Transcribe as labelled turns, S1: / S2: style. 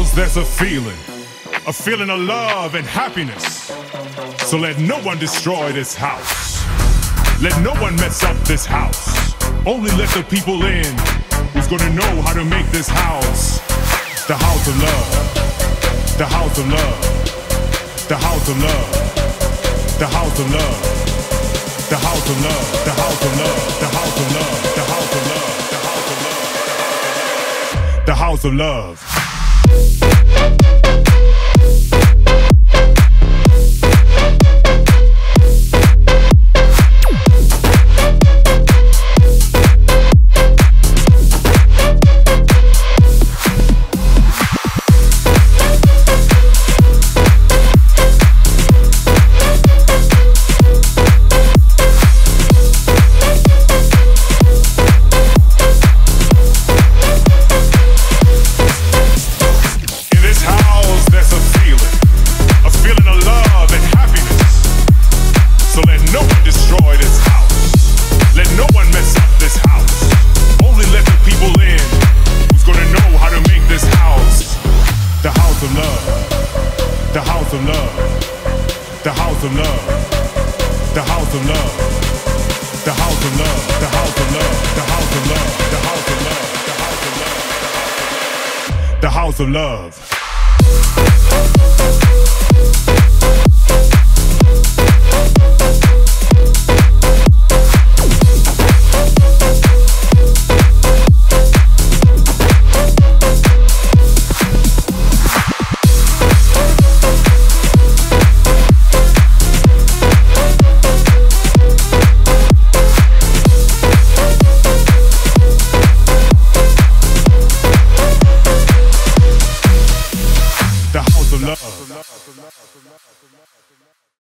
S1: house, there's a feeling of love and happiness. So let no one destroy this house. Let no one mess up this house. Only let the people in who's gonna know how to make this house the house of love. The house of love. The house of love. The house of love. The house of love. The house of love. The house of love. The house of love. The house of love. The house of love. The house of love. The house of love. The house of love. The house of love. The house of love. The house of love. The house of love. The house of love. Love.